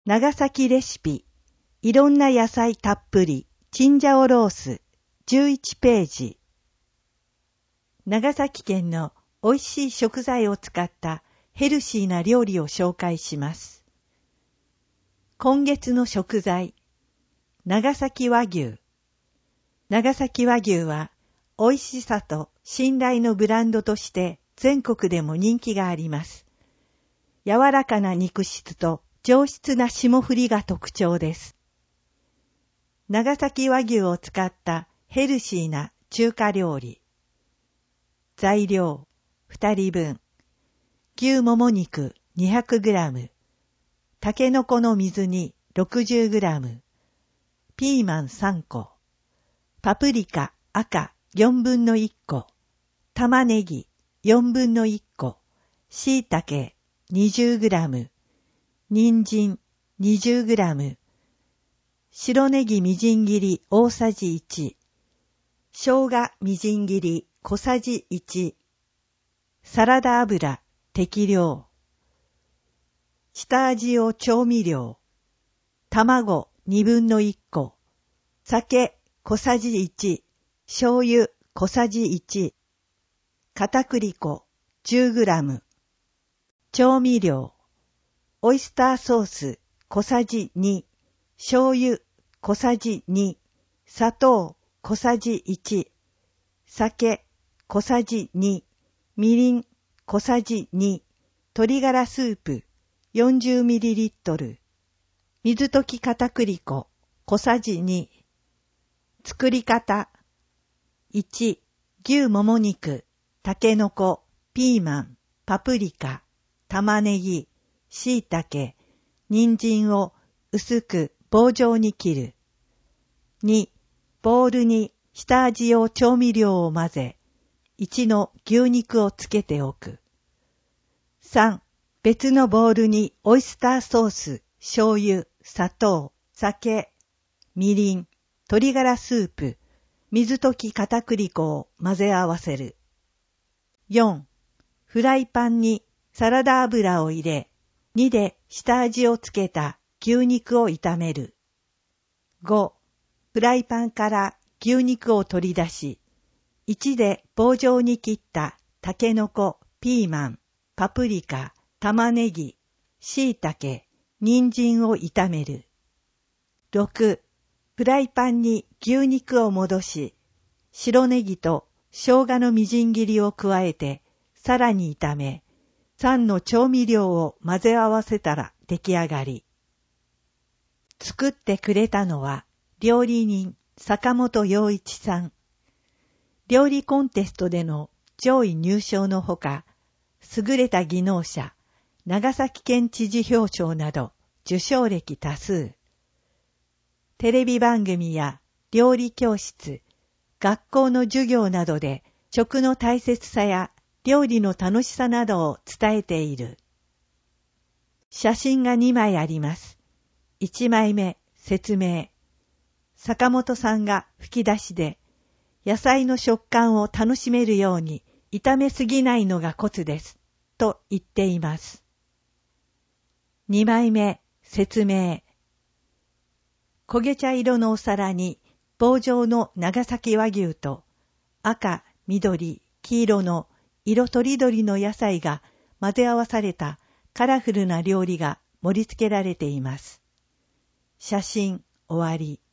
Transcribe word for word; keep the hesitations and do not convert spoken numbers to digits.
長崎レシピ、いろんな野菜たっぷり、チンジャオロース、じゅういちページ。長崎県の美味しい食材を使ったヘルシーな料理を紹介します。今月の食材、長崎和牛。長崎和牛は美味しさと信頼のブランドとして全国でも人気があります。柔らかな肉質と上質な霜降りが特徴です。長崎和牛を使ったヘルシーな中華料理。材料ふたりぶん。牛もも肉 にひゃくグラム。たけのこの水煮 ろくじゅうグラム。ピーマンさんこ。パプリカ赤よんぶんのいっこ。玉ねぎよんぶんのいっこ。しいたけ にじゅうグラム。人参 にじゅうグラム。白ネギみじん切り大さじいち。生姜みじん切り小さじいち。サラダ油適量。下味用調味料。卵にぶんのいっこ。酒小さじいち。醤油小さじいち。片栗粉 じゅうグラム。調味料。オイスターソース小さじに。醤油小さじに。砂糖小さじいち。酒小さじに。みりん小さじに。鶏ガラスープ よんじゅうミリリットル。水溶き片栗粉小さじに。作り方。いち. 牛もも肉、たけのこ、ピーマン、パプリカ、玉ねぎ、しいたけ、人参を薄く棒状に切る。に. ボウルに下味用調味料を混ぜ、いちの牛肉をつけておく。さん. 別のボウルにオイスターソース、醤油、砂糖、酒、みりん、鶏ガラスープ、水溶き片栗粉を混ぜ合わせる。よん. フライパンにサラダ油を入れ、にで下味をつけた牛肉を炒める。ご. フライパンから牛肉を取り出し、いちで棒状に切ったたけのこ、ピーマン、パプリカ、玉ねぎ、しいたけ、人参を炒める。ろく. フライパンに牛肉を戻し、白ネギと生姜のみじん切りを加えて、さらに炒め、さんの調味料を混ぜ合わせたら出来上がり。作ってくれたのは、料理人坂本陽一さん。料理コンテストでの上位入賞のほか、優れた技能者、長崎県知事表彰など受賞歴多数。テレビ番組や料理教室、学校の授業などで食の大切さや料理の楽しさなどを伝えている。写真がにまいあります。いちまいめ、説明。坂本さんが吹き出しで、野菜の食感を楽しめるように炒めすぎないのがコツです、と言っています。にまいめ、説明。焦げ茶色のお皿に棒状の長崎和牛と赤、緑、黄色の色とりどりの野菜が混ぜ合わされたカラフルな料理が盛り付けられています。写真終わり。